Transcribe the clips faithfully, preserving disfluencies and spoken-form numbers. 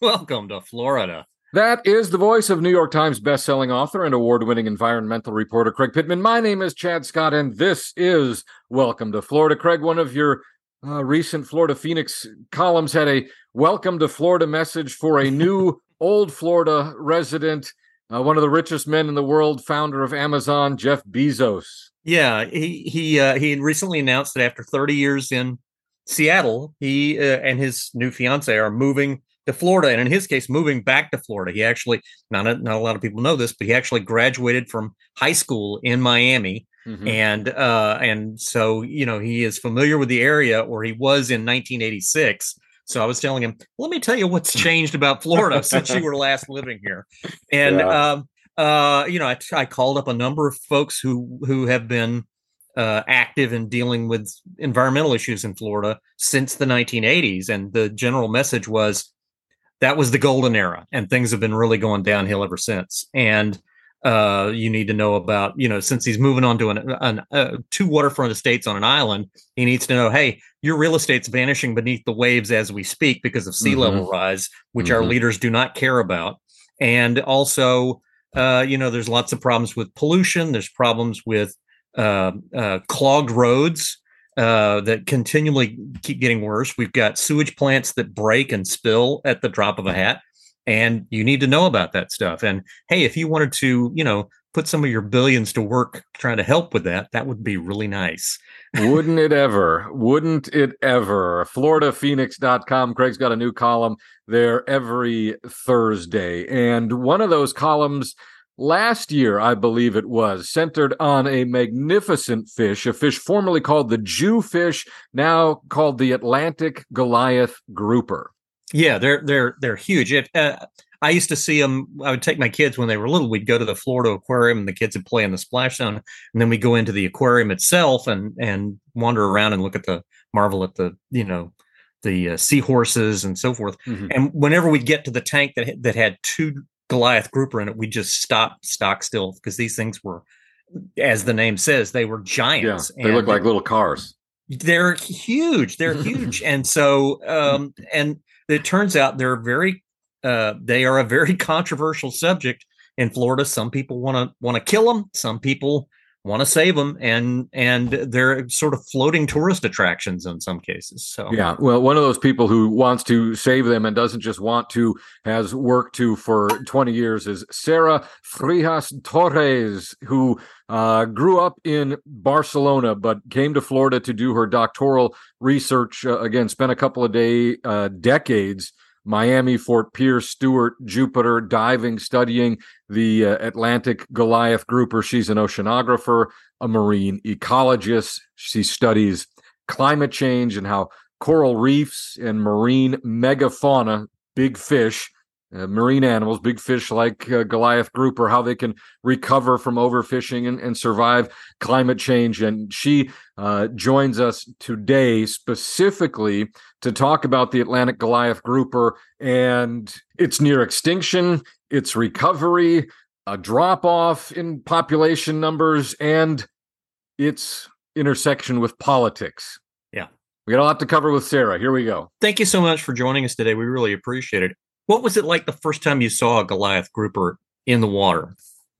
Welcome to Florida. That is the voice of New York Times bestselling author and award-winning environmental reporter Craig Pittman. My name is Chad Scott, and this is Welcome to Florida. Craig, one of your uh, recent Florida Phoenix columns had a Welcome to Florida message for a new old Florida resident, uh, one of the richest men in the world, founder of Amazon, Jeff Bezos. Yeah, he he uh, he recently announced that after thirty years in Seattle, he uh, and his new fiance are moving to Florida, and in his case, moving back to Florida. He actually, not a, not a lot of people know this, but he actually graduated from high school in Miami, mm-hmm. and uh, and so you know he is familiar with the area, or he was in nineteen eighty-six. So I was telling him, let me tell you what's changed about Florida since you were last living here, and yeah. um, uh, you know, I, I called up a number of folks who who have been Uh, active in dealing with environmental issues in Florida since the nineteen eighties. And the general message was that was the golden era, and things have been really going downhill ever since. And uh, you need to know about, you know, since he's moving on to an, an uh, two waterfront estates on an island, he needs to know, hey, your real estate's vanishing beneath the waves as we speak because of sea mm-hmm. level rise, which mm-hmm. our leaders do not care about. And also, uh, you know, there's lots of problems with pollution. There's problems with Uh, uh, clogged roads uh, that continually keep getting worse. We've got sewage plants that break and spill at the drop of a hat, and you need to know about that stuff. And hey, if you wanted to, you know, put some of your billions to work trying to help with that, that would be really nice. Wouldn't it ever? Wouldn't it ever? Florida Phoenix dot com. Craig's got a new column there every Thursday, and one of those columns last year, I believe it was, centered on a magnificent fish, a fish formerly called the Jewfish, now called the Atlantic Goliath Grouper. Yeah, they're they're they're huge. It, uh, I used to see them. I would take my kids when they were little. We'd go to the Florida Aquarium, and the kids would play in the splash zone, and then we go into the aquarium itself and and wander around and look at the marvel at the you know the uh, seahorses and so forth. Mm-hmm. And whenever we'd get to the tank that that had two Goliath grouper in it, we just stopped stock still because these things were, as the name says, they were giants. Yeah, they look like little cars. They're huge. They're huge. And so, um, and it turns out they're very, uh, they are a very controversial subject in Florida. Some people want to want to kill them. Some people want to save them, and and they're sort of floating tourist attractions in some cases. So yeah, well, one of those people who wants to save them and doesn't just want to, has worked to for twenty years, is Sarah Frijas Torres, who uh, grew up in Barcelona but came to Florida to do her doctoral research. Uh, again, spent a couple of day uh, decades. Miami, Fort Pierce, Stewart, Jupiter, diving, studying the uh, Atlantic Goliath grouper. She's an oceanographer, a marine ecologist. She studies climate change and how coral reefs and marine megafauna, big fish, uh, marine animals, big fish like uh, Goliath grouper, how they can recover from overfishing and, and survive climate change. And she uh, joins us today specifically to talk about the Atlantic Goliath grouper and its near extinction, its recovery, a drop-off in population numbers, and its intersection with politics. Yeah. We got a lot to cover with Sarah. Here we go. Thank you so much for joining us today. We really appreciate it. What was it like the first time you saw a Goliath grouper in the water?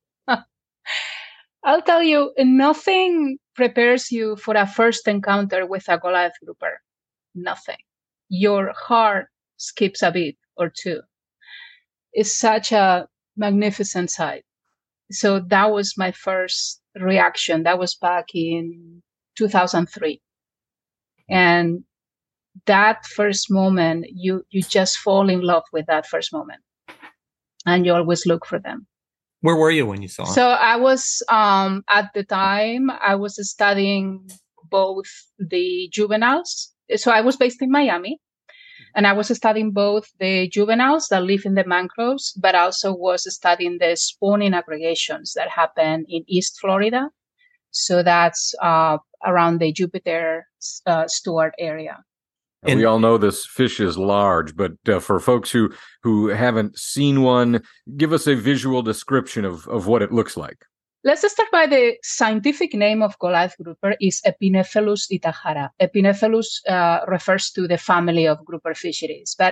I'll tell you, nothing prepares you for a first encounter with a Goliath grouper. Nothing. Your heart skips a beat or two. It's such a magnificent sight. So that was my first reaction. That was back in two thousand three. And that first moment, you, you just fall in love with that first moment. And you always look for them. Where were you when you saw it? So I was, um, at the time, I was studying both the juveniles. So I was based in Miami, and I was studying both the juveniles that live in the mangroves, but also was studying the spawning aggregations that happen in East Florida. So that's uh, around the Jupiter uh, Stewart area. And we all know this fish is large, but uh, for folks who, who haven't seen one, give us a visual description of, of what it looks like. Let's start by the scientific name of Goliath grouper is Epinephelus itahara. Epinephelus uh, refers to the family of grouper fisheries, but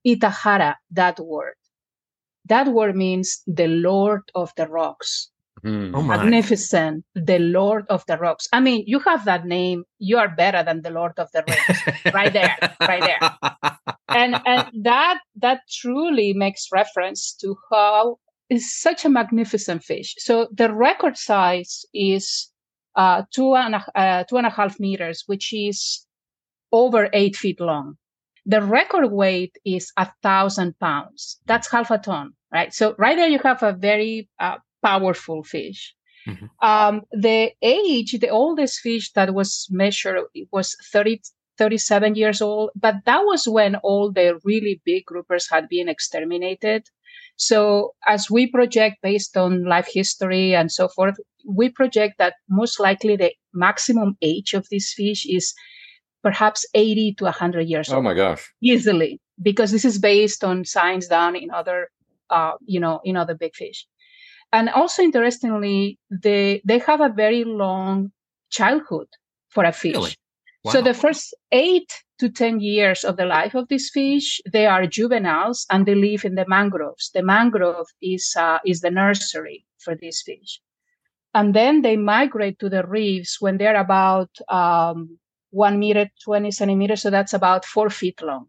Itahara, that word. That word means the Lord of the Rocks. Hmm. Oh my. Magnificent, the Lord of the Rocks. I mean, you have that name, you are better than the Lord of the Rings. Right there, right there. And and that that truly makes reference to how it's such a magnificent fish. So the record size is uh, two and a, uh, two and a half meters, which is over eight feet long. The record weight is a thousand pounds. That's half a ton, right? So right there, you have a very uh, powerful fish. Mm-hmm. Um, the age, the oldest fish that was measured was thirty, thirty-seven years old, but that was when all the really big groupers had been exterminated. So as we project based on life history and so forth, we project that most likely the maximum age of this fish is perhaps eighty to one hundred years old. Oh my gosh. Easily, because this is based on science done in other, uh, you know, in other big fish. And also, interestingly, they they have a very long childhood for a fish. Really? Wow. So the first eight to ten years of the life of this fish, they are juveniles and they live in the mangroves. The mangrove is uh, is the nursery for this fish. And then they migrate to the reefs when they're about um, one meter, twenty centimeters. So that's about four feet long.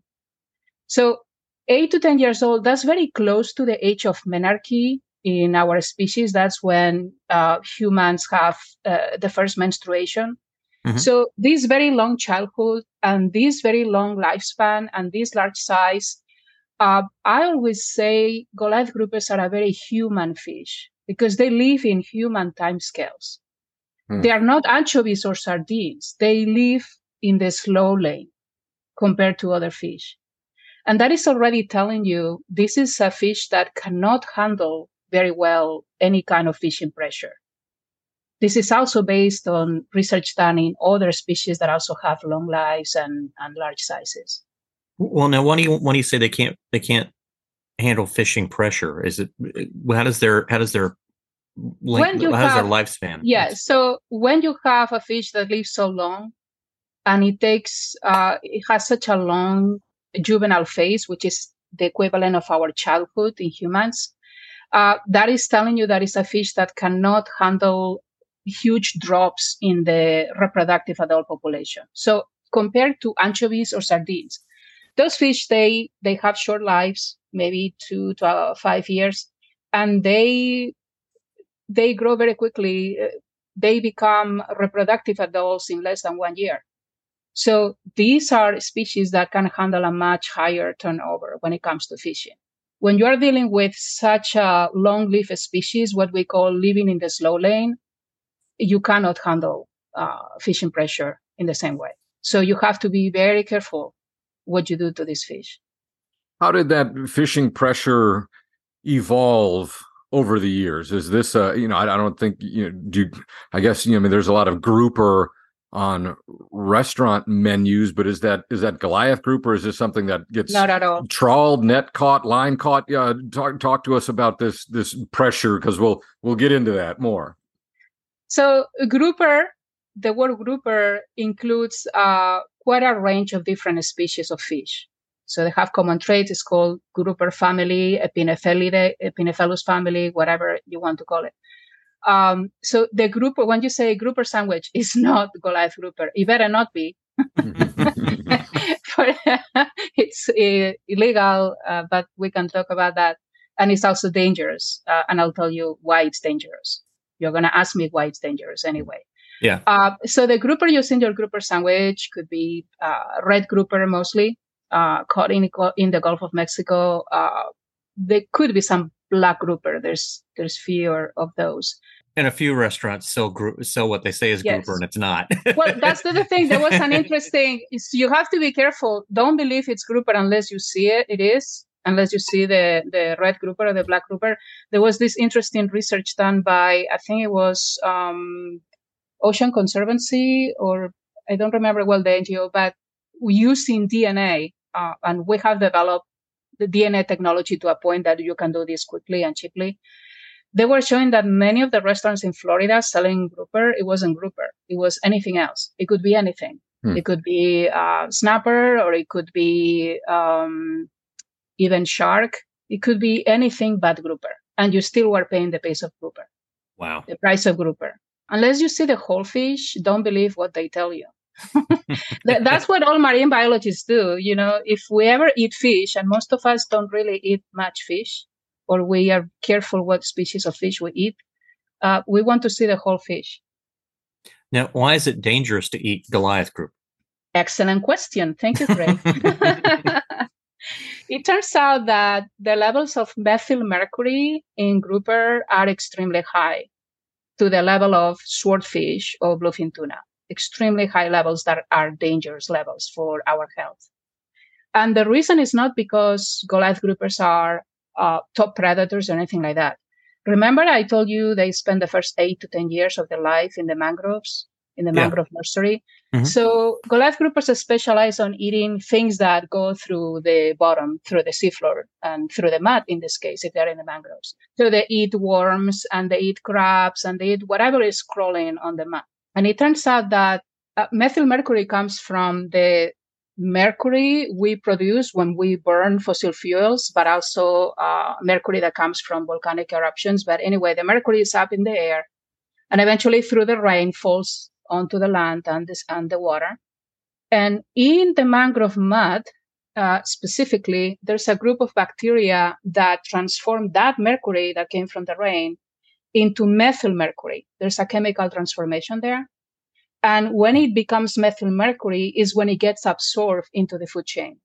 So eight to ten years old, that's very close to the age of menarche in our species. That's when uh, humans have uh, the first menstruation. Mm-hmm. So this very long childhood and this very long lifespan and this large size, uh, I always say Goliath groupers are a very human fish because they live in human timescales. Hmm. They are not anchovies or sardines. They live in the slow lane compared to other fish. And that is already telling you this is a fish that cannot handle very well any kind of fishing pressure. This is also based on research done in other species that also have long lives and, and large sizes. Well, now, when do you when you say they can't they can't handle fishing pressure? Is it how does their how does their length, how does their lifespan? Yeah, so when you have a fish that lives so long, and it takes uh, it has such a long juvenile phase, which is the equivalent of our childhood in humans, uh, that is telling you that it's a fish that cannot handle huge drops in the reproductive adult population. So compared to anchovies or sardines, those fish, they they have short lives, maybe two to uh, five years, and they they grow very quickly. They become reproductive adults in less than one year. So these are species that can handle a much higher turnover when it comes to fishing. When you are dealing with such a long-lived species, what we call living in the slow lane, you cannot handle uh, fishing pressure in the same way. So you have to be very careful what you do to this fish. How did that fishing pressure evolve over the years? Is this, uh, you know, I, I don't think, you know, do you, I guess, you know, I mean, there's a lot of grouper on restaurant menus, but is that is that Goliath grouper? Is this something that gets not at all trawled, net caught, line caught? Uh, talk talk to us about this this pressure, because we'll we'll get into that more. So grouper, the word grouper includes uh, quite a range of different species of fish. So they have common traits. It's called grouper family, Epinephelide, Epinephelus family, whatever you want to call it. Um, so the grouper, when you say grouper sandwich, is not Goliath grouper. It better not be. It's uh, illegal, uh, but we can talk about that. And it's also dangerous. Uh, and I'll tell you why it's dangerous. You're going to ask me why it's dangerous anyway. Yeah. Uh, so the grouper used in your grouper sandwich could be uh, red grouper mostly, uh, caught in, in the Gulf of Mexico. Uh, there could be some black grouper. There's there's fewer of those. And a few restaurants sell group sell what they say is yes. grouper, and it's not. Well, that's the other thing. There was an interesting. You have to be careful. Don't believe it's grouper unless you see it. It is unless you see the the red grouper or the black grouper. There was this interesting research done by I think it was um, Ocean Conservancy, or I don't remember well the N G O, but using D N A, uh, and we have developed the D N A technology to a point that you can do this quickly and cheaply. They were showing that many of the restaurants in Florida selling grouper, it wasn't grouper. It was anything else. It could be anything. Hmm. It could be uh, snapper, or it could be um, even shark. It could be anything but grouper. And you still were paying the price of grouper. Wow. The price of grouper. Unless you see the whole fish, don't believe what they tell you. That's what all marine biologists do. You know, if we ever eat fish, and most of us don't really eat much fish, or we are careful what species of fish we eat, uh, we want to see the whole fish. Now, why is it dangerous to eat Goliath grouper? Excellent question. Thank you, Craig. It turns out that the levels of methyl mercury in grouper are extremely high, to the level of swordfish or bluefin tuna. Extremely high levels that are dangerous levels for our health. And the reason is not because Goliath groupers are uh, top predators or anything like that. Remember, I told you they spend the first eight to ten years of their life in the mangroves, in the Yeah. mangrove nursery. Mhm. So Goliath groupers specialize on eating things that go through the bottom, through the seafloor, and through the mud in this case, if they're in the mangroves. So they eat worms, and they eat crabs, and they eat whatever is crawling on the mud. And it turns out that uh, methyl mercury comes from the mercury we produce when we burn fossil fuels, but also uh, mercury that comes from volcanic eruptions. But anyway, the mercury is up in the air, and eventually through the rain falls onto the land and, this, and the water. And in the mangrove mud, uh, specifically, there's a group of bacteria that transform that mercury that came from the rain into methyl mercury. There's a chemical transformation there. And when it becomes methyl mercury is when it gets absorbed into the food chain.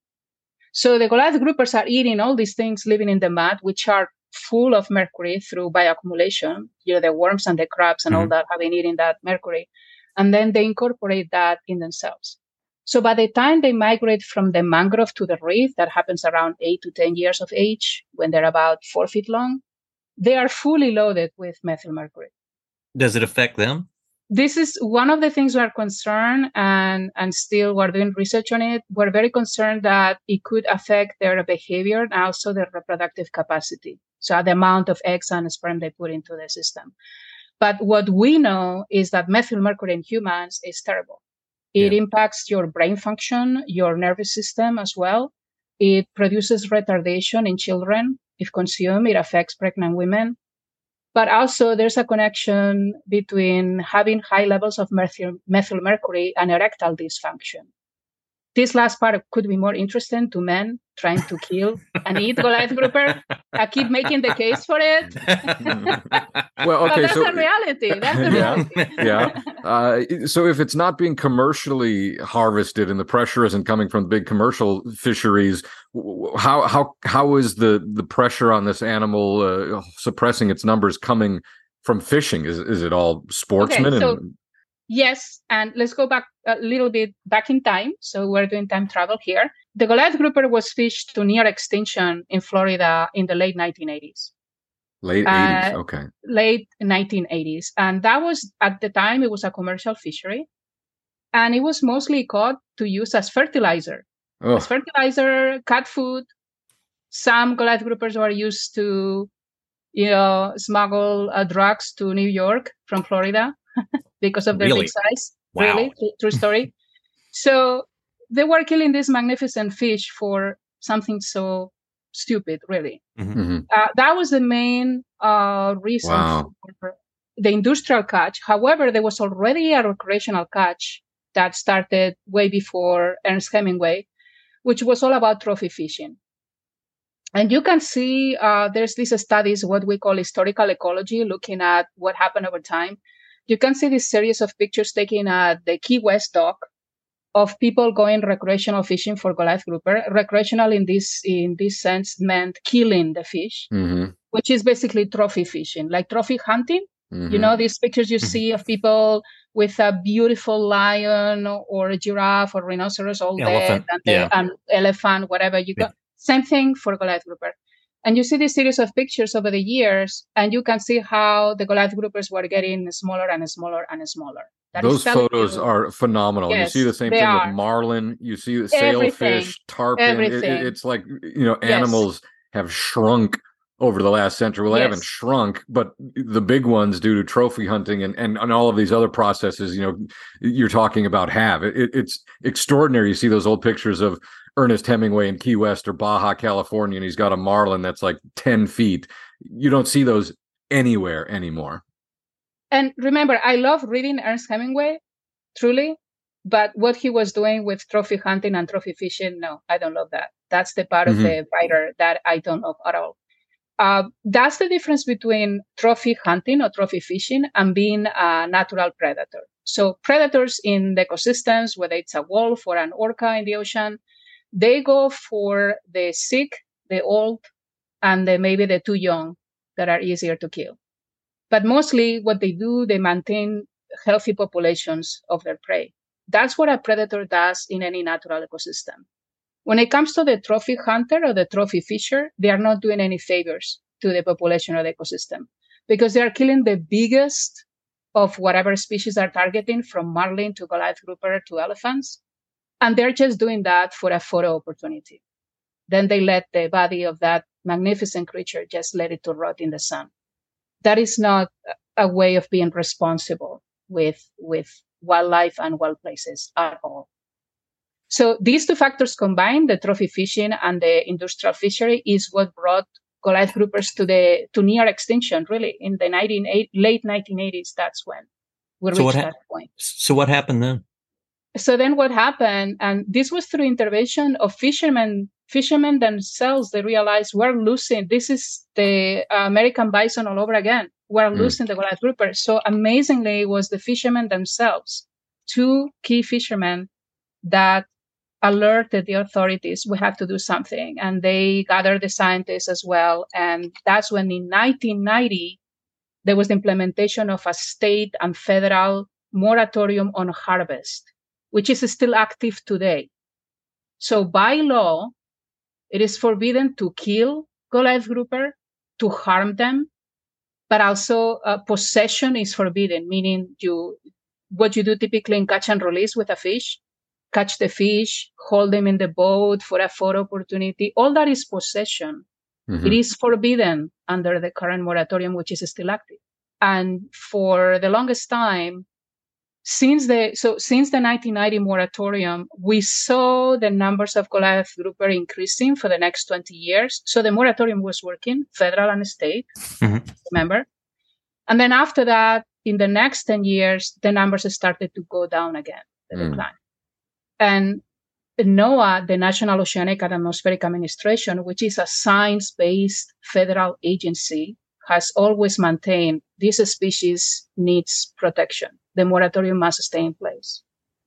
So the Goliath groupers are eating all these things living in the mud, which are full of mercury through bioaccumulation. You know, the worms and the crabs and mm-hmm. all that have been eating that mercury. And then they incorporate that in themselves. So by the time they migrate from the mangrove to the reef, that happens around eight to ten years of age, when they're about four feet long, they are fully loaded with methyl mercury. Does it affect them? This is one of the things we are concerned, and, and still we're doing research on it. We're very concerned that it could affect their behavior and also their reproductive capacity. So the amount of eggs and sperm they put into the system. But what we know is that methyl mercury in humans is terrible. It yeah. impacts your brain function, your nervous system as well. It produces retardation in children. If consumed, it affects pregnant women. But also there's a connection between having high levels of methyl, methyl mercury and erectile dysfunction. This last part could be more interesting to men trying to kill and eat Goliath grouper. I keep making the case for it. Well, okay, but that's so the reality. That's the reality. yeah, yeah. Uh, so if it's not being commercially harvested and the pressure isn't coming from big commercial fisheries, how how how is the the pressure on this animal uh, suppressing its numbers coming from fishing? Is is it all sportsmen? Okay, so- and Yes, and let's go back a little bit back in time. So we're doing time travel here. The Goliath grouper was fished to near extinction in Florida in the late nineteen eighties. Late eighties, uh, okay. Late nineteen eighties. And that was, at the time, it was a commercial fishery. And it was mostly caught to use as fertilizer. Oh. As fertilizer, cat food. Some Goliath groupers were used to, you know, smuggle uh, drugs to New York from Florida. Because of their really? big size. Wow. Really, true story. So they were killing this magnificent fish for something so stupid, really. Mm-hmm. Uh, that was the main uh, reason wow. for the industrial catch. However, there was already a recreational catch that started way before Ernest Hemingway, which was all about trophy fishing. And you can see uh, there's these studies, what we call historical ecology, looking at what happened over time. You can see this series of pictures taken at the Key West dock of people going recreational fishing for Goliath grouper. Recreational in this in this sense meant killing the fish, mm-hmm. which is basically trophy fishing, like trophy hunting. Mm-hmm. You know, these pictures you see of people with a beautiful lion or a giraffe or rhinoceros all elephant. dead, and, yeah. the, and elephant, whatever you got. Yeah. Same thing for Goliath grouper. And you see this series of pictures over the years, and you can see how the Goliath groupers were getting smaller and smaller and smaller. That Those photos you, are are phenomenal. Yes, you see the same thing are. with marlin. You see the sailfish, tarpon. It, it's like, you know, animals yes. have shrunk over the last century. Well, they Yes. haven't shrunk, but the big ones due to trophy hunting and, and, and all of these other processes, you know, you're talking about have. It, it's extraordinary. You see those old pictures of Ernest Hemingway in Key West or Baja, California, and he's got a marlin that's like ten feet. You don't see those anywhere anymore. And remember, I love reading Ernest Hemingway, truly, but what he was doing with trophy hunting and trophy fishing, no, I don't love that. That's the part Mm-hmm. of the writer that I don't love at all. Uh, that's the difference between trophy hunting or trophy fishing and being a natural predator. So predators in the ecosystems, whether it's a wolf or an orca in the ocean, they go for the sick, the old, and the, maybe the too young that are easier to kill. But mostly what they do, they maintain healthy populations of their prey. That's what a predator does in any natural ecosystem. When it comes to the trophy hunter or the trophy fisher, they are not doing any favors to the population or the ecosystem because they are killing the biggest of whatever species they're targeting, from marlin to Goliath grouper to elephants. And they're just doing that for a photo opportunity. Then they let the body of that magnificent creature, just let it to rot in the sun. That is not a way of being responsible with, with wildlife and wild places at all. So these two factors combined, the trophy fishing and the industrial fishery, is what brought Goliath groupers to the to near extinction. Really, in the nineteen eighty, late nineteen eighties, that's when we So reached what that ha- point. So what happened then? So then what happened, and this was through intervention of fishermen, fishermen themselves. They realized we're losing, this is the American bison all over again. We're mm. losing the Goliath grouper. So amazingly, it was the fishermen themselves, two key fishermen, that alerted the authorities, we have to do something. And they gathered the scientists as well. And that's when in nineteen ninety, there was the implementation of a state and federal moratorium on harvest, which is still active today. So by law, it is forbidden to kill Goliath grouper, to harm them, but also uh, possession is forbidden, meaning you what you do typically in catch and release with a fish, catch the fish, hold them in the boat for a photo opportunity. All that is possession. Mm-hmm. It is forbidden under the current moratorium, which is still active. And for the longest time, since the so since the nineteen ninety moratorium, we saw the numbers of Goliath grouper increasing for the next twenty years. So the moratorium was working, federal and state, mm-hmm. remember? And then after that, in the next ten years, the numbers started to go down again, the mm. decline. And NOAA, the National Oceanic and Atmospheric Administration, which is a science-based federal agency, has always maintained this species needs protection. The moratorium must stay in place.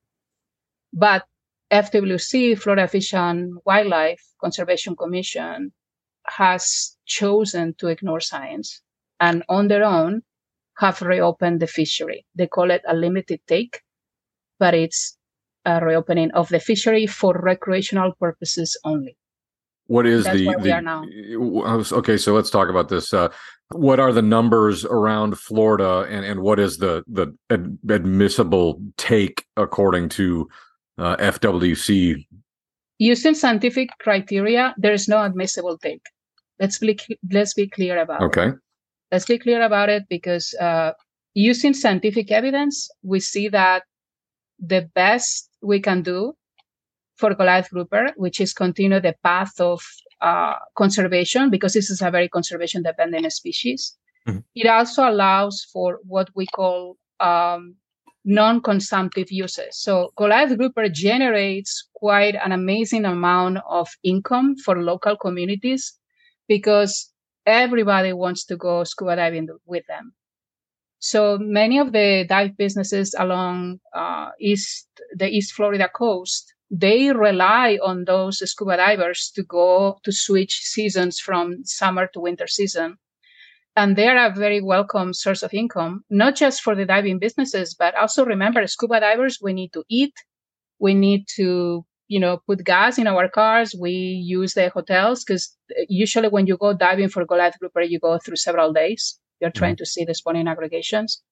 But F W C, Florida Fish and Wildlife Conservation Commission, has chosen to ignore science and on their own have reopened the fishery. They call it a limited take, but it's a reopening of the fishery for recreational purposes only. What is That's the, where the we are now. Okay, so let's talk about this. Uh, what are the numbers around Florida, and, and what is the the ad- admissible take according to uh, F W C? Using scientific criteria, there is no admissible take. Let's be let's be clear about okay. it. Okay. Let's be clear about it because uh, using scientific evidence, we see that the best we can do for Goliath grouper, which is continue the path of uh, conservation, because this is a very conservation-dependent species. Mm-hmm. It also allows for what we call um, non-consumptive uses. So Goliath grouper generates quite an amazing amount of income for local communities because everybody wants to go scuba diving with them. So many of the dive businesses along uh, east the East Florida coast, they rely on those scuba divers to go to switch seasons from summer to winter season. And they're a very welcome source of income, not just for the diving businesses, but also remember, scuba divers, we need to eat. We need to, you know, put gas in our cars. We use the hotels because usually when you go diving for Goliath grouper, you go through several days. You're trying mm-hmm. to see the spawning aggregations.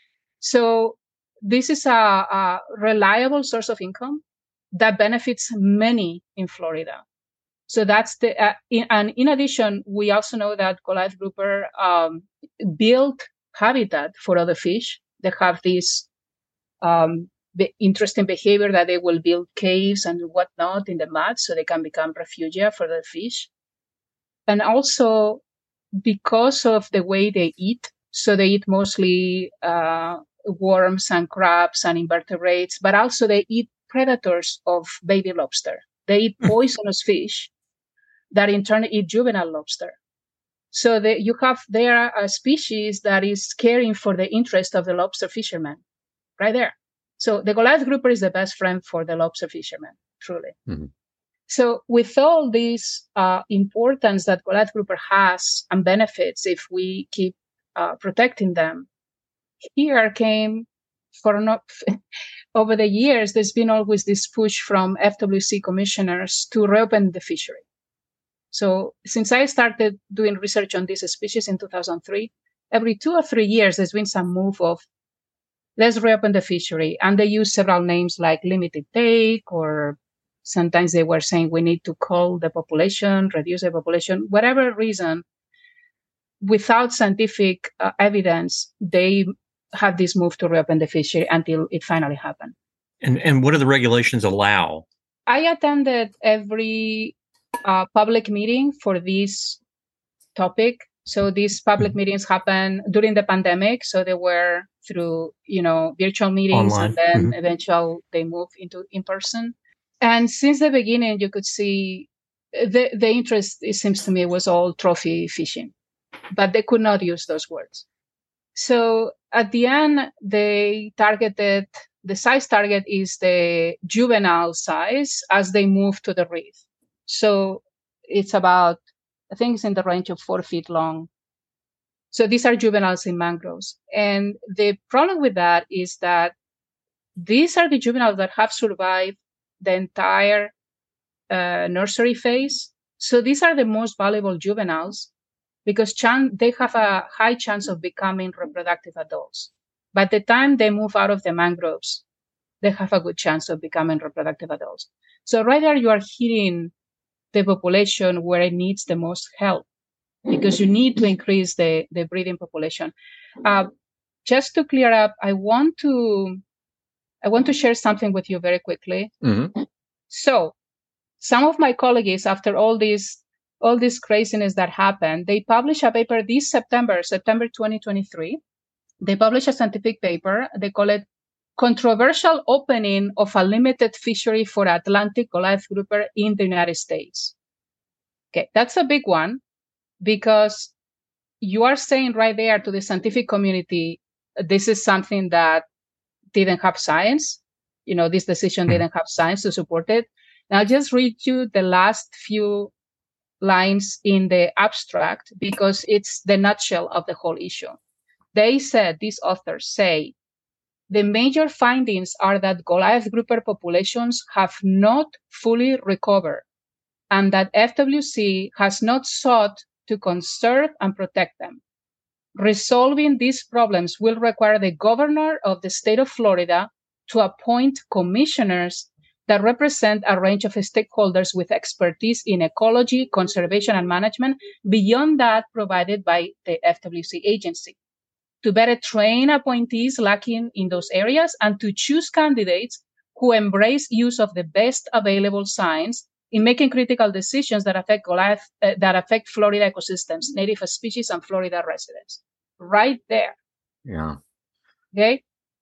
So this is a, a reliable source of income that benefits many in Florida. So that's the, uh, in, and in addition, we also know that Goliath grouper um, built habitat for other fish. They have this um, the interesting behavior that they will build caves and whatnot in the mud so they can become refugia for the fish. And also because of the way they eat, so they eat mostly uh, worms and crabs and invertebrates, but also they eat predators of baby lobster. They eat poisonous fish that in turn eat juvenile lobster. So the, you have there a species that is caring for the interest of the lobster fishermen right there. So the Goliath grouper is the best friend for the lobster fishermen, truly. Mm-hmm. So with all this uh, importance that Goliath grouper has and benefits if we keep uh, protecting them, here came for not over the years, there's been always this push from F W C commissioners to reopen the fishery. So since I started doing research on this species in two thousand three, every two or three years, there's been some move of let's reopen the fishery. And they use several names like limited take, or sometimes they were saying we need to cull the population, reduce the population, whatever reason. Without scientific uh, evidence, they have this move to reopen the fishery until it finally happened. And and what do the regulations allow? I attended every uh, public meeting for this topic. So these public mm-hmm. meetings happened during the pandemic. So they were through, you know, virtual meetings, online. And then mm-hmm. eventually they moved into in person. And since the beginning, you could see the, the interest, it seems to me, was all trophy fishing, but they could not use those words. So at the end, they targeted, the size target is the juvenile size as they move to the reef. So it's about, I think it's in the range of four feet long. So these are juveniles in mangroves. And the problem with that is that these are the juveniles that have survived the entire uh, nursery phase. So these are the most valuable juveniles because chan- they have a high chance of becoming reproductive adults. By the time they move out of the mangroves, they have a good chance of becoming reproductive adults. So right there, you are hitting the population where it needs the most help because you need to increase the, the breeding population. Uh, just to clear up, I want to I want to share something with you very quickly. Mm-hmm. So some of my colleagues, after all this all this craziness that happened, they published a paper this September, September twenty twenty-three. They published a scientific paper. They call it Controversial Opening of a Limited Fishery for Atlantic Goliath Grouper in the United States. Okay, that's a big one because you are saying right there to the scientific community, this is something that didn't have science. You know, this decision didn't have science to support it. Now, I'll just read you the last few lines in the abstract because it's the nutshell of the whole issue. They said, these authors say, the major findings are that Goliath grouper populations have not fully recovered and that F W C has not sought to conserve and protect them. Resolving these problems will require the governor of the state of Florida to appoint commissioners that represent a range of stakeholders with expertise in ecology, conservation, and management beyond that provided by the F W C agency, to better train appointees lacking in those areas and to choose candidates who embrace use of the best available science in making critical decisions that affect Goliath, uh, that affect Florida ecosystems, native species, and Florida residents. Right there. Yeah. Okay.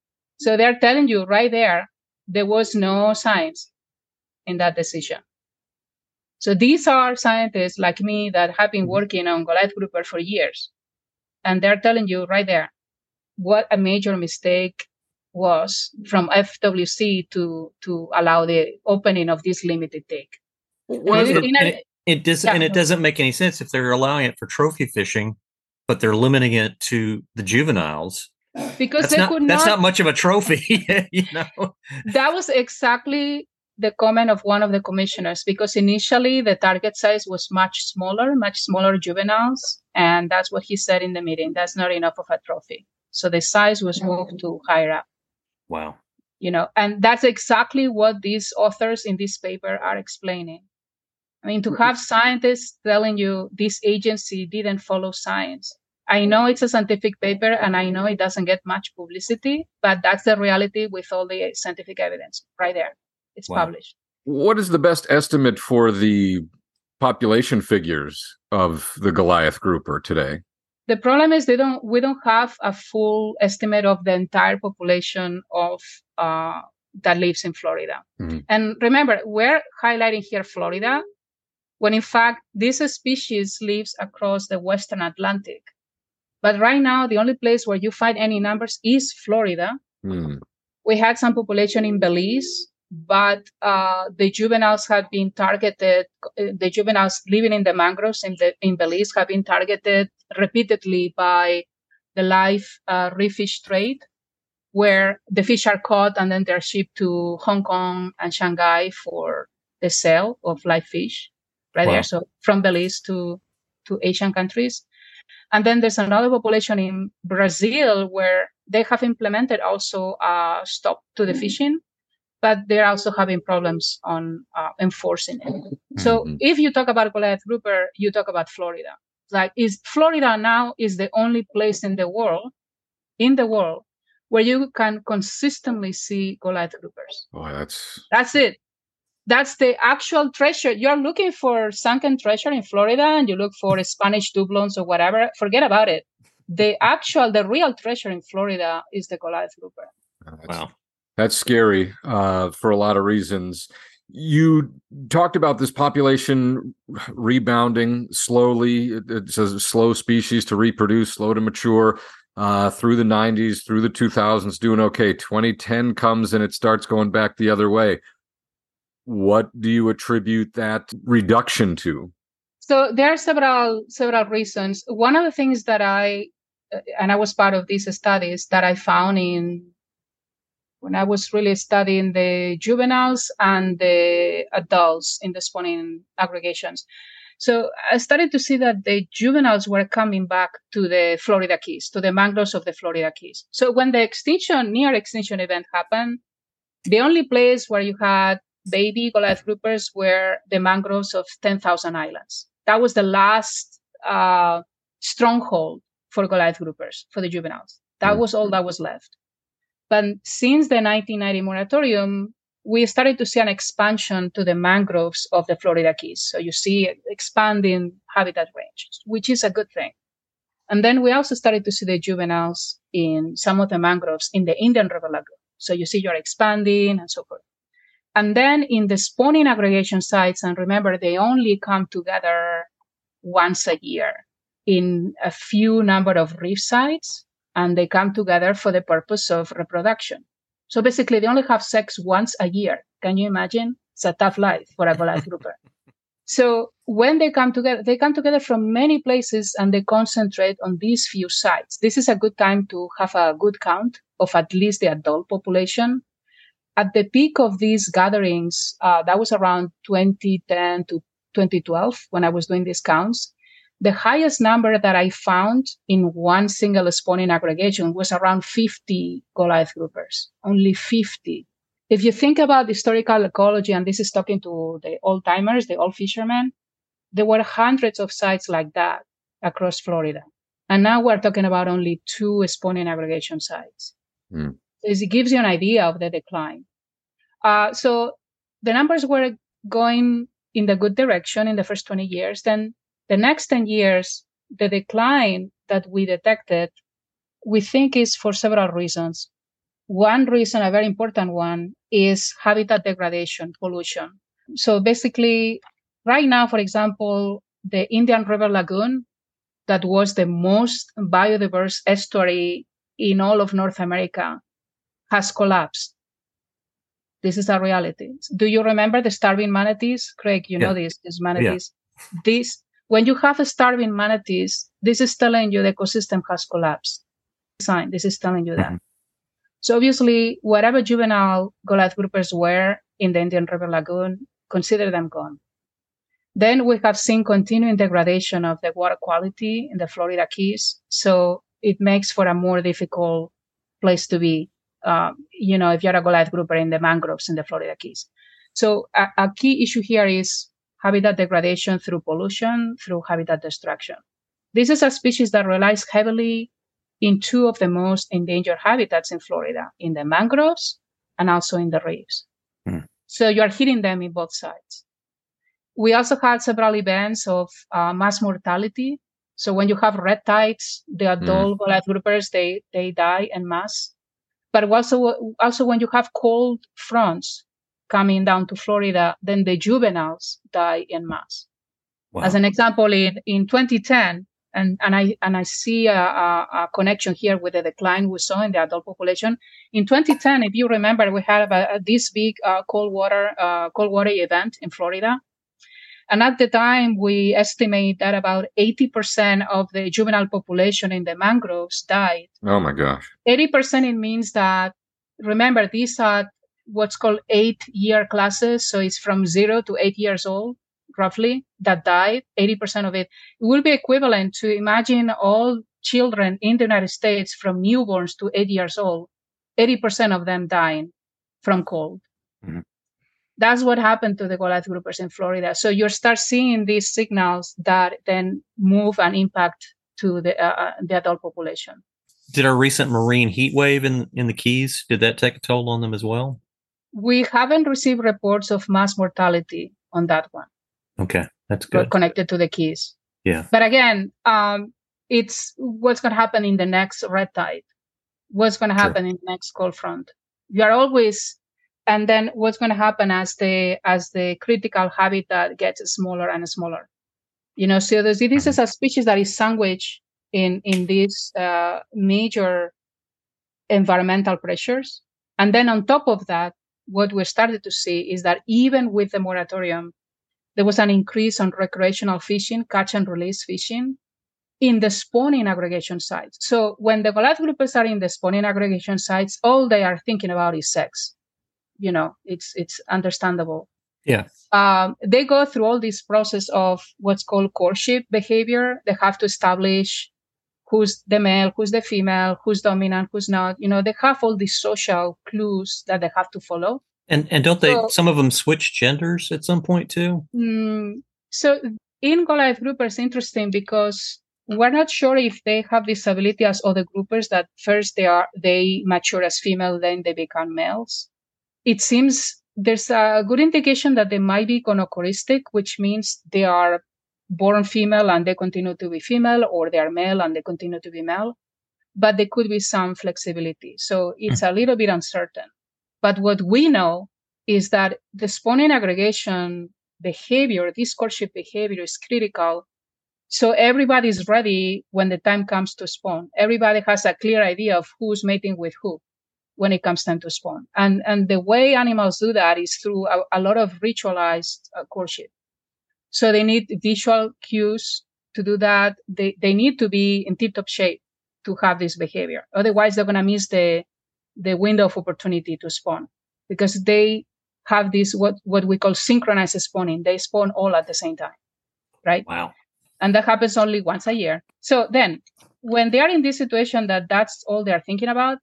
So they're telling you right there, there was no science in that decision. So these are scientists like me that have been working on Goliath grouper for years. And they're telling you right there what a major mistake was from F W C to, to allow the opening of this limited take. Well, it, it, it, it does, yeah, and it doesn't make any sense if they're allowing it for trophy fishing, but they're limiting it to the juveniles. Because that's they not, could not. That's not much of a trophy, you know. That was exactly the comment of one of the commissioners, because initially the target size was much smaller, much smaller juveniles, and that's what he said in the meeting. That's not enough of a trophy. So the size was moved to higher up. Wow. You know, and that's exactly what these authors in this paper are explaining. I mean, to have scientists telling you this agency didn't follow science. I know it's a scientific paper and I know it doesn't get much publicity, but that's the reality with all the scientific evidence right there. It's wow. published. What is the best estimate for the population figures of the Goliath grouper today? The problem is they don't. We don't have a full estimate of the entire population of uh, that lives in Florida. Mm-hmm. And remember, we're highlighting here Florida, when in fact this species lives across the Western Atlantic. But right now, the only place where you find any numbers is Florida. Mm. We had some population in Belize, but uh, the juveniles have been targeted. The juveniles living in the mangroves in, the, in Belize have been targeted repeatedly by the live uh, reef fish trade, where the fish are caught and then they're shipped to Hong Kong and Shanghai for the sale of live fish right wow. there. So from Belize to, to Asian countries. And then there's another population in Brazil where they have implemented also a stop to the fishing, but they're also having problems on uh, enforcing it. Mm-hmm. So if you talk about Goliath grouper, you talk about Florida. Like, is Florida now is the only place in the world, in the world, where you can consistently see Goliath groupers. Boy, that's that's it. That's the actual treasure. You're looking for sunken treasure in Florida and you look for Spanish doublons or whatever. Forget about it. The actual, the real treasure in Florida is the Goliath grouper. That's, wow. That's scary uh, for a lot of reasons. You talked about this population rebounding slowly. It's a slow species to reproduce, slow to mature. Uh, through the nineties, through the two thousands, doing okay. twenty ten comes and it starts going back the other way. What do you attribute that reduction to? So there are several several reasons. One of the things that I, and I was part of these studies that I found in, when I was really studying the juveniles and the adults in the spawning aggregations. So I started to see that the juveniles were coming back to the Florida Keys, to the mangroves of the Florida Keys. So when the extinction, near extinction event happened, the only place where you had baby Goliath groupers were the mangroves of ten thousand Islands. That was the last uh, stronghold for Goliath groupers, for the juveniles. That was all that was left. But since the nineteen ninety moratorium, we started to see an expansion to the mangroves of the Florida Keys. So you see expanding habitat range, which is a good thing. And then we also started to see the juveniles in some of the mangroves in the Indian River Lagoon. So you see you're expanding and so forth. And then in the spawning aggregation sites, and remember, they only come together once a year in a few number of reef sites, and they come together for the purpose of reproduction. So basically, they only have sex once a year. Can you imagine? It's a tough life for a Goliath grouper. So when they come together, they come together from many places and they concentrate on these few sites. This is a good time to have a good count of at least the adult population. At the peak of these gatherings, uh, that was around twenty ten to twenty twelve when I was doing these counts. The highest number that I found in one single spawning aggregation was around fifty Goliath groupers, only fifty. If you think about historical ecology, and this is talking to the old timers, the old fishermen, there were hundreds of sites like that across Florida. And now we're talking about only two spawning aggregation sites. Mm. It gives you an idea of the decline. Uh, so the numbers were going in the good direction in the first twenty years. Then the next ten years, the decline that we detected, we think is for several reasons. One reason, a very important one, is habitat degradation, pollution. So basically, right now, for example, the Indian River Lagoon, that was the most biodiverse estuary in all of North America, has collapsed. This is a reality. Do you remember the starving manatees? Craig, you yeah. know this, these manatees. Yeah. This, when you have a starving manatees, this is telling you the ecosystem has collapsed. Sign. This is telling you that. Mm-hmm. So obviously, whatever juvenile Goliath groupers were in the Indian River Lagoon, consider them gone. Then we have seen continuing degradation of the water quality in the Florida Keys. So it makes for a more difficult place to be. Um, you know, if you're a Goliath grouper in the mangroves in the Florida Keys. So a, a key issue here is habitat degradation through pollution, through habitat destruction. This is a species that relies heavily in two of the most endangered habitats in Florida, in the mangroves and also in the reefs. Hmm. So you are hitting them in both sides. We also had several events of uh, mass mortality. So when you have red tides, the adult Goliath groupers, they, they die en masse. But also, also when you have cold fronts coming down to Florida, then the juveniles die en masse. Wow. As an example, in, in twenty ten, and, and I and I see a, a, a connection here with the decline we saw in the adult population. In twenty ten, if you remember, we had a, a, this big uh, cold water uh, cold water event in Florida. And at the time, we estimate that about eighty percent of the juvenile population in the mangroves died. Oh, my gosh. eighty percent, it means that, remember, these are what's called eight-year classes. So it's from zero to eight years old, roughly, that died, eighty percent of it. It will be equivalent to imagine all children in the United States from newborns to eight years old, eighty percent of them dying from cold. Mm-hmm. That's what happened to the Goliath groupers in Florida. So you start seeing these signals that then move and impact to the uh, the adult population. Did our recent marine heat wave in, in the Keys, did that take a toll on them as well? We haven't received reports of mass mortality on that one. Okay, that's good. Connected to the Keys. Yeah. But again, um, it's what's going to happen in the next red tide. What's going to happen sure. in the next cold front. You are always... And then what's going to happen as the as the critical habitat gets smaller and smaller, you know? So this is a species that is sandwiched in in these uh, major environmental pressures. And then on top of that, what we started to see is that even with the moratorium, there was an increase on recreational fishing, catch and release fishing, in the spawning aggregation sites. So when the Goliath groupers are in the spawning aggregation sites, all they are thinking about is sex. You know, it's it's understandable. Yeah. Um, they go through all this process of what's called courtship behavior. They have to establish who's the male, who's the female, who's dominant, who's not. You know, they have all these social clues that they have to follow. And and don't they, so, some of them switch genders at some point too? Mm, so in Goliath groupers, interesting because we're not sure if they have this ability as other groupers that first they are they mature as female, then they become males. It seems there's a good indication that they might be gonochoristic, which means they are born female and they continue to be female, or they are male and they continue to be male. But there could be some flexibility. So it's a little bit uncertain. But what we know is that the spawning aggregation behavior, this courtship behavior is critical. So everybody's ready when the time comes to spawn. Everybody has a clear idea of who's mating with who when it comes time to spawn. And and the way animals do that is through a, a lot of ritualized uh, courtship. So they need visual cues to do that. They they need to be in tip-top shape to have this behavior. Otherwise, they're going to miss the, the window of opportunity to spawn because they have this, what, what we call synchronized spawning. They spawn all at the same time, right? Wow. And that happens only once a year. So then when they are in this situation that that's all they're thinking about,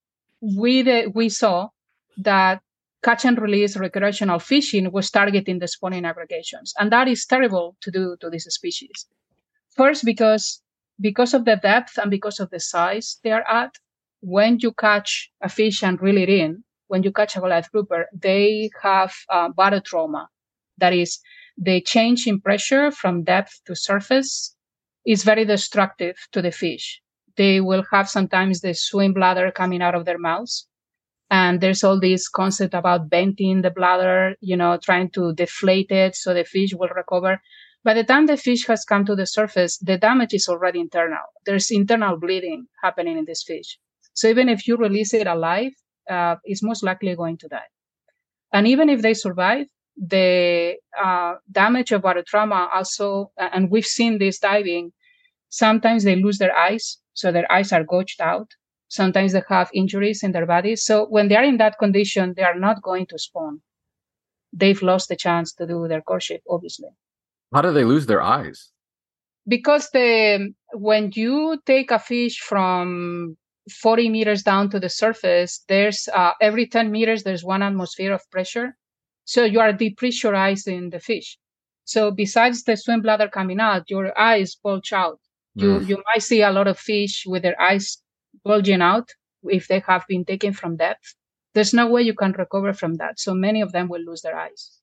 we the, we saw that catch and release recreational fishing was targeting the spawning aggregations. And that is terrible to do to this species. First, because, because of the depth and because of the size they are at, when you catch a fish and reel it in, when you catch a Goliath grouper, they have uh, barotrauma. That is, the change in pressure from depth to surface is very destructive to the fish. They will have sometimes the swim bladder coming out of their mouths. And there's all this concept about bending the bladder, you know, trying to deflate it so the fish will recover. By the time the fish has come to the surface, the damage is already internal. There's internal bleeding happening in this fish. So even if you release it alive, uh, it's most likely going to die. And even if they survive, the uh, damage of barotrauma also, and we've seen this diving, sometimes they lose their eyes. So their eyes are gouged out. Sometimes they have injuries in their bodies. So when they are in that condition, they are not going to spawn. They've lost the chance to do their courtship, obviously. How do they lose their eyes? Because the when you take a fish from forty meters down to the surface, there's uh, every ten meters, there's one atmosphere of pressure. So you are depressurizing the fish. So besides the swim bladder coming out, your eyes bulge out. You Mm. you might see a lot of fish with their eyes bulging out if they have been taken from depth. There's no way you can recover from that. So many of them will lose their eyes,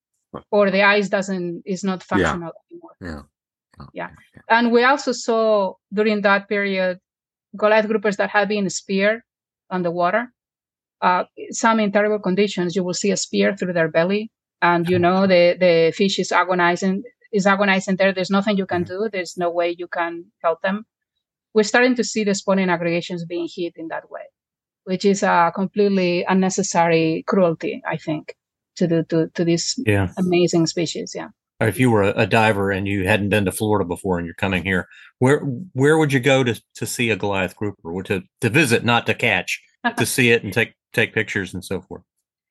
or the eyes doesn't is not functional Yeah. anymore. Yeah. Oh, Yeah. yeah. And we also saw during that period Goliath groupers that had been speared on the water. Uh, some in terrible conditions, you will see a spear through their belly, and you know the the fish is agonizing is agonizing there. There's nothing you can do. There's no way you can help them. We're starting to see the spawning aggregations being hit in that way, which is a completely unnecessary cruelty, I think, to do to to this Yeah. amazing species. Yeah. Or if you were a, a diver and you hadn't been to Florida before and you're coming here, where where would you go to to see a Goliath grouper, or to to visit, not to catch, to see it and take take pictures and so forth?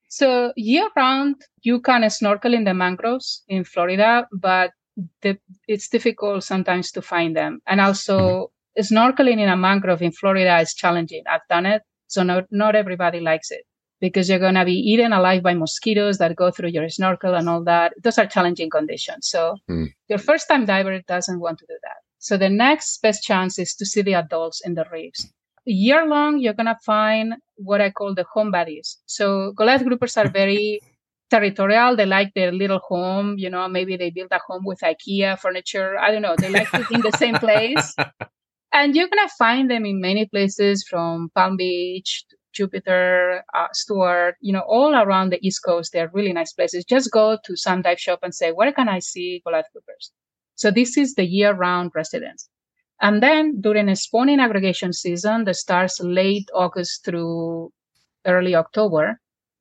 So year round, you can snorkel in the mangroves in Florida, but the, it's difficult sometimes to find them. And also, mm-hmm. snorkeling in a mangrove in Florida is challenging. I've done it, so not not everybody likes it, because you're going to be eaten alive by mosquitoes that go through your snorkel and all that. Those are challenging conditions. So mm. your first-time diver doesn't want to do that. So the next best chance is to see the adults in the reefs. Year long, you're going to find what I call the home buddies. So Goliath groupers are very territorial. They like their little home. You know, maybe they build a home with IKEA furniture. I don't know. They like to be in the same place. And you're going to find them in many places, from Palm Beach, Jupiter, uh, Stuart, you know, all around the East Coast. They're really nice places. Just go to some dive shop and say, where can I see Goliath groupers? So this is the year-round residence. And then during a spawning aggregation season that starts late August through early October,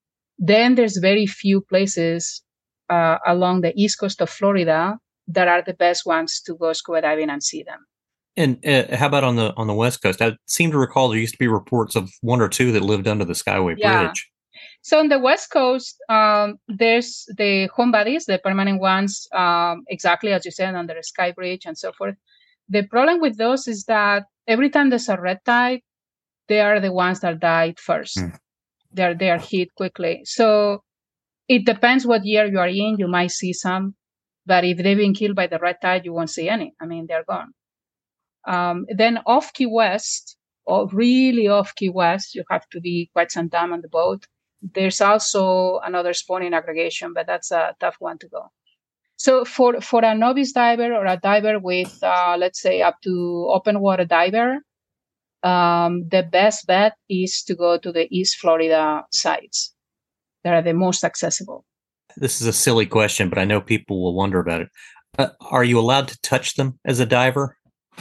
then there's very few places uh, along the east coast of Florida that are the best ones to go scuba diving and see them. And uh, how about on the on the West Coast? I seem to recall there used to be reports of one or two that lived under the Skyway yeah. Bridge. So on the West Coast, um, there's the home buddies, the permanent ones, um, exactly as you said, under the Sky Bridge and so forth. The problem with those is that every time there's a red tide, they are the ones that died first. Mm. They're they are hit quickly. So it depends what year you are in. You might see some, but if they've been killed by the red tide, you won't see any. I mean, they're gone. Um, then off Key West, or really off Key West, you have to be quite some time on the boat. There's also another spawning aggregation, but that's a tough one to go. So for, for a novice diver or a diver with, uh, let's say, up to open water diver, um, the best bet is to go to the East Florida sites. They are the most accessible. This is a silly question, but I know people will wonder about it. Uh, are you allowed to touch them as a diver?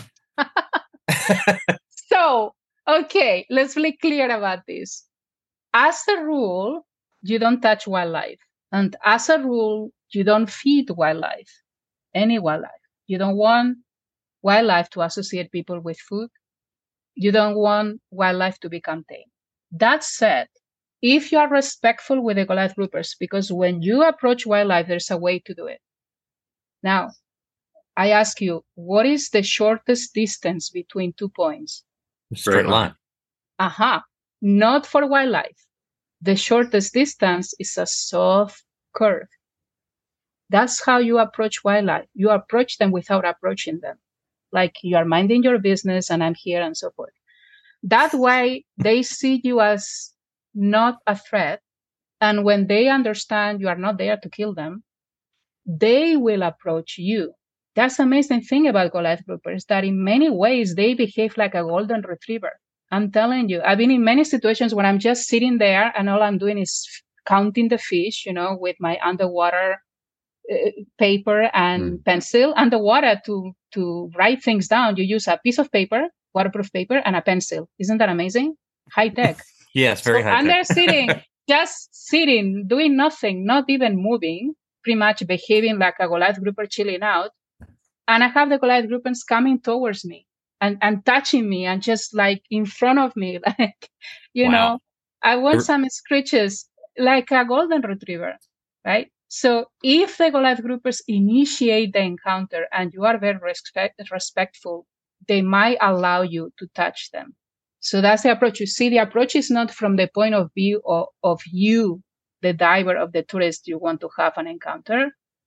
So, okay, let's be clear about this. As a rule, you don't touch wildlife. And as a rule, you don't feed wildlife, any wildlife. You don't want wildlife to associate people with food. You don't want wildlife to become tame. That said, if you are respectful with the Goliath groupers, because when you approach wildlife, there's a way to do it. Now, I ask you, what is the shortest distance between two points? Straight line. Aha. Uh-huh. Not for wildlife. The shortest distance is a soft curve. That's how you approach wildlife. You approach them without approaching them. Like you are minding your business and I'm here and so forth. That way, they see you as not a threat. And when they understand you are not there to kill them, they will approach you. That's the amazing thing about Goliath groupers, that in many ways, they behave like a golden retriever. I'm telling you, I've been in many situations where I'm just sitting there and all I'm doing is counting the fish, you know, with my underwater uh, paper and mm. pencil. Underwater, to, to write things down, you use a piece of paper, waterproof paper, and a pencil. Isn't that amazing? High tech. Yes, very so high tech. And they're sitting, just sitting, doing nothing, not even moving, pretty much behaving like a Goliath grouper chilling out. And I have the Goliath groupers coming towards me and, and touching me and just like in front of me. Like, you wow. know, I want some scratches like a golden retriever, right? So if the Goliath groupers initiate the encounter and you are very respect, respectful, they might allow you to touch them. So that's the approach. You see, the approach is not from the point of view of, of you, the diver, of the tourist you want to have an encounter.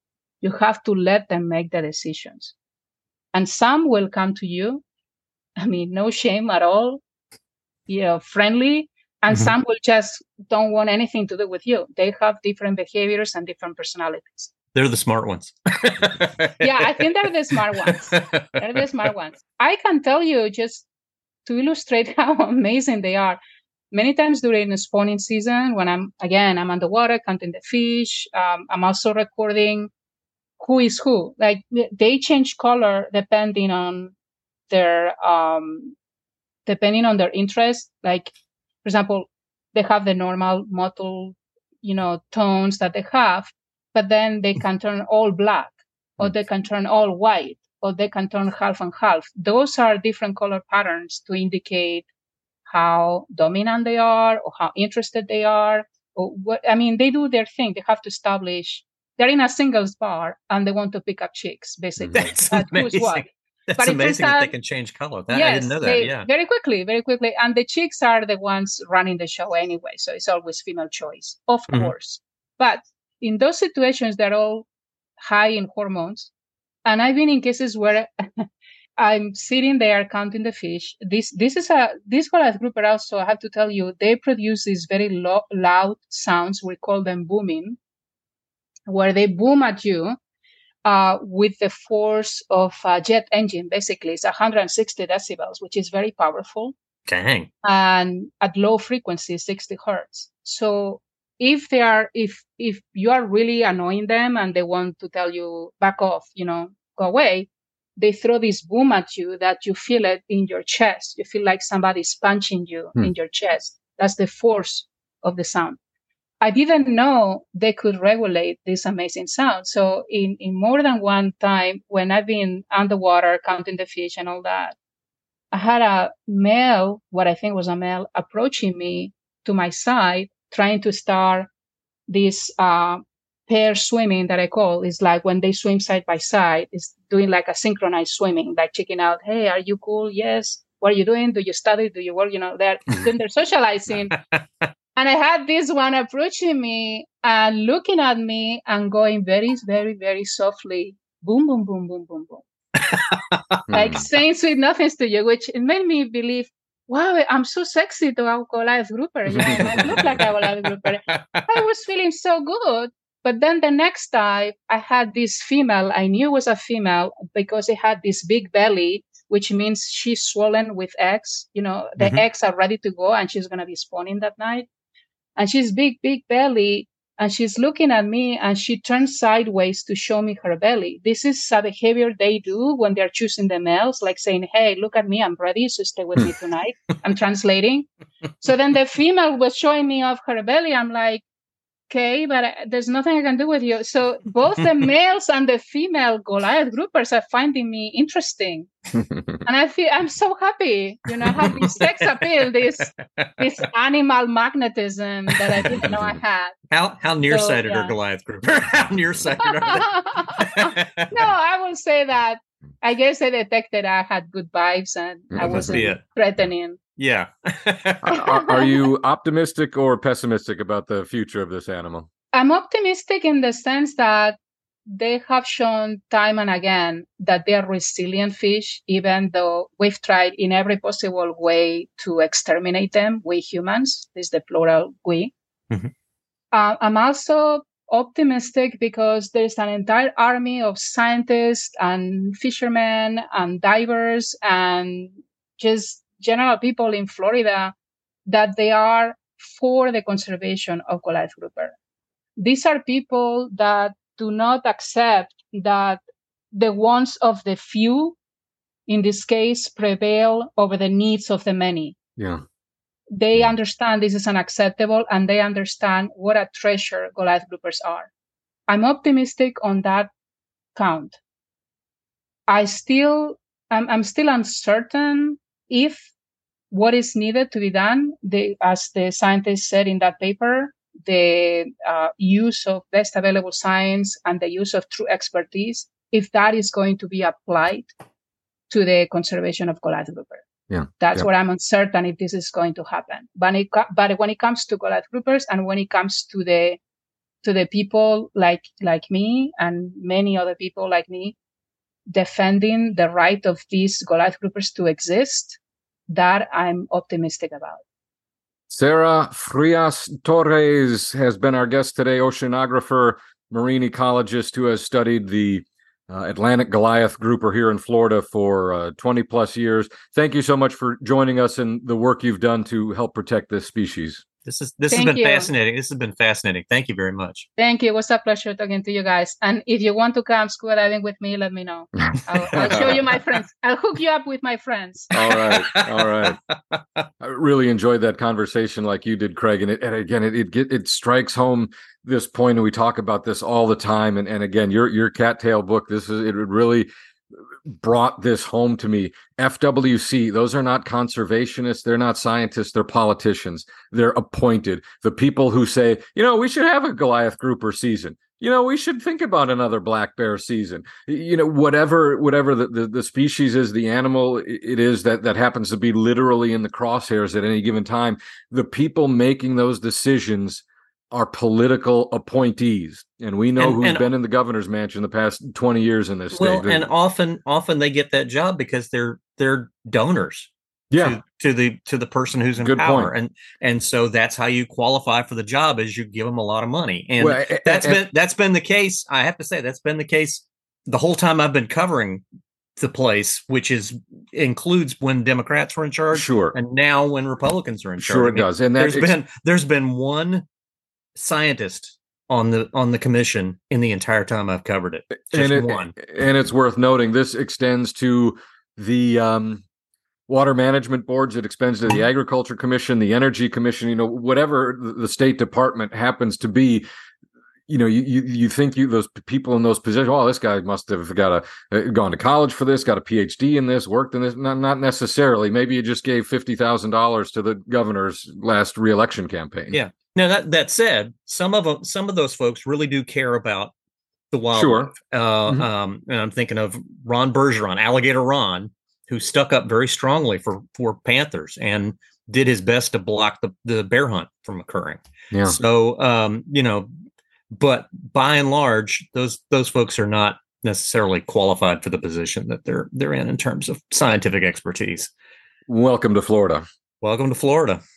You have to let them make the decisions. And some will come to you, I mean, no shame at all, you know, friendly, and mm-hmm. some will just don't want anything to do with you. They have different behaviors and different personalities. They're the smart ones. Yeah, I think they're the smart ones. They're the smart ones. I can tell you, just to illustrate how amazing they are, many times during the spawning season, when I'm, again, I'm underwater counting the fish, um, I'm also recording who is who. Like, they change color depending on their, um, depending on their interest. Like, for example, they have the normal mottled, you know, tones that they have, but then they can turn all black, or they can turn all white, or they can turn half and half. Those are different color patterns to indicate how dominant they are, or how interested they are, or what. I mean, they do their thing. They have to establish. They're in a singles bar and they want to pick up chicks, basically. That's amazing. What. That's but amazing that they can change color. That, yes, I didn't know that. They, yeah, very quickly, very quickly. And the chicks are the ones running the show anyway, so it's always female choice, of mm-hmm. course. But in those situations, they're all high in hormones. And I've been in cases where I'm sitting there counting the fish. This this is a this Goliath grouper also, I have to tell you, they produce these very lo- loud sounds. We call them booming, where they boom at you uh, with the force of a jet engine. Basically, it's one hundred sixty decibels, which is very powerful. Dang. And at low frequency, sixty hertz. So if they are, if if you are really annoying them and they want to tell you back off, you know, go away, they throw this boom at you that you feel it in your chest. You feel like somebody's punching you hmm. in your chest. That's the force of the sound. I didn't know they could regulate this amazing sound. So in, in more than one time, when I've been underwater counting the fish and all that, I had a male, what I think was a male, approaching me to my side, trying to start this uh, pair swimming that I call. Is like when they swim side by side, is doing like a synchronized swimming, like checking out, hey, are you cool? Yes. What are you doing? Do you study? Do you work? You know, they're doing their socializing. And I had this one approaching me and looking at me and going very, very, very softly, boom, boom, boom, boom, boom, boom. Like saying sweet nothings to you, which it made me believe, wow, I'm so sexy to a Goliath grouper. You know, I look like a Goliath grouper. I was feeling so good. But then the next time I had this female, I knew it was a female because it had this big belly, which means she's swollen with eggs. You know, the mm-hmm. eggs are ready to go and she's going to be spawning that night. And she's big, big belly, and she's looking at me, and she turns sideways to show me her belly. This is a behavior they do when they're choosing the males, like saying, hey, look at me, I'm ready, so stay with me tonight. I'm translating. So then the female was showing me off her belly. I'm like, okay, but I, there's nothing I can do with you. So both the males and the female Goliath groupers are finding me interesting. And I feel I'm so happy. You know, I have this sex appeal, this this animal magnetism that I didn't know I had. How how nearsighted so, yeah. are Goliath grouper? How nearsighted are they? No, I will say that I guess I detected I had good vibes and I wasn't threatening. Yeah. are, are you optimistic or pessimistic about the future of this animal? I'm optimistic in the sense that they have shown time and again that they are resilient fish, even though we've tried in every possible way to exterminate them, we humans. This is the plural, we. Mm-hmm. Uh, I'm also optimistic because there's an entire army of scientists and fishermen and divers and just general people in Florida that they are for the conservation of Goliath grouper. These are people that do not accept that the wants of the few, in this case, prevail over the needs of the many. Yeah. They yeah. understand this is unacceptable, and they understand what a treasure Goliath groupers are. I'm optimistic on that count. I still, I'm, I'm still uncertain if what is needed to be done, the, as the scientists said in that paper, the uh, use of best available science and the use of true expertise, if that is going to be applied to the conservation of Goliath grouper. Yeah, That's yeah. where I'm uncertain if this is going to happen. But, it, but when it comes to Goliath groupers and when it comes to the to the people like like me and many other people like me defending the right of these Goliath groupers to exist, that I'm optimistic about. Sarah Frias Torres has been our guest today, oceanographer, marine ecologist who has studied the uh, Atlantic Goliath grouper here in Florida for uh, twenty plus years. Thank you so much for joining us and the work you've done to help protect this species. This is this Thank has been you. fascinating. This has been fascinating. Thank you very much. Thank you. It was a pleasure talking to you guys. And if you want to come scuba diving with me, let me know. I'll, I'll show you my friends. I'll hook you up with my friends. All right. All right. I really enjoyed that conversation like you did, Craig. And, it, and again, it, it get, it strikes home this point, and we talk about this all the time. And, and again, your your Cattail book, this is it really brought this home to me. F W C, those are not conservationists. They're not scientists. They're politicians. They're appointed. The people who say, you know, we should have a Goliath grouper season. You know, we should think about another black bear season. You know, whatever whatever the, the, the species is, the animal it is that, that happens to be literally in the crosshairs at any given time, the people making those decisions are political appointees. And we know and, who's and, been in the governor's mansion the past twenty years in this well, state. And often often they get that job because they're they're donors. Yeah. To, to the to the person who's in Good power. Point. And and so that's how you qualify for the job, is you give them a lot of money. And well, that's and, been that's been the case. I have to say that's been the case the whole time I've been covering the place, which is includes when Democrats were in charge. Sure. And now when Republicans are in charge. Sure, it I mean, does. And there's ex- been there's been one scientist on the on the commission in the entire time I've covered it. Just and it, one. And it's worth noting this extends to the um, water management boards. It extends to the Agriculture Commission, the Energy Commission. You know, whatever the State Department happens to be. You know, you you, you think you those people in those positions. Oh, this guy must have got a uh, gone to college for this, got a P H D in this, worked in this. Not not necessarily. Maybe you just gave fifty thousand dollars to the governor's last reelection campaign. Yeah. Now that that said, some of them, some of those folks really do care about the wildlife. Sure. Uh, Mm-hmm. um, and I'm thinking of Ron Bergeron, Alligator Ron, who stuck up very strongly for for panthers and did his best to block the, the bear hunt from occurring. Yeah. So um, you know, but by and large, those those folks are not necessarily qualified for the position that they're they're in in terms of scientific expertise. Welcome to Florida. Welcome to Florida.